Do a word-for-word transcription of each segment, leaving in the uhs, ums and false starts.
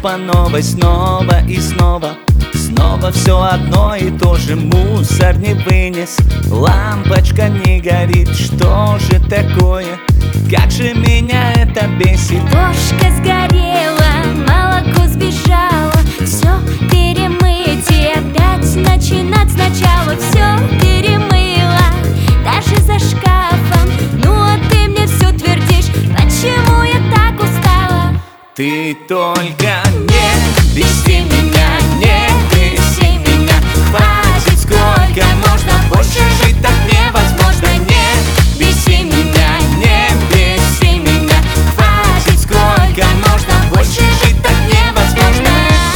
по новой снова и снова. Снова все одно и то же, мусор не вынес, лампочка не горит. Что же такое? Как же меня это бесит? Ложка сгорела, молоко сбежало, все перемыть и опять начинать сначала. Все перемыла, даже за шкафом. Ну а ты мне все твердишь, почему я так устала? Ты только не беси меня, не беси меня. Хватит, сколько можно, больше жить так невозможно. Не беси меня, не беси меня. Хватит, сколько можно, больше жить так невозможно.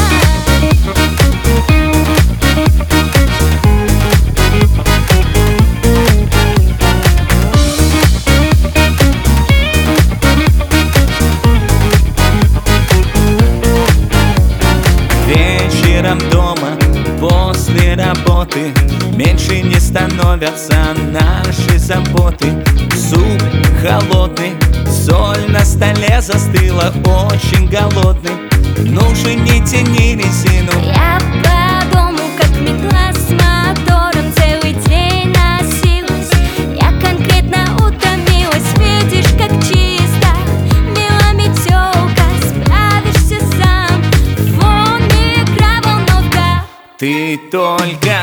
Вечером дома, после работы, меньше не становятся наши заботы. Суп холодный, соль на столе застыла, очень голодный. Ну же не тяни резину. Я по дому, как метла с мотором, целый день носилась. Я конкретно утомилась, видишь, как чисто. Мила метелка, справишься сам. Вон микроволновка. Ты только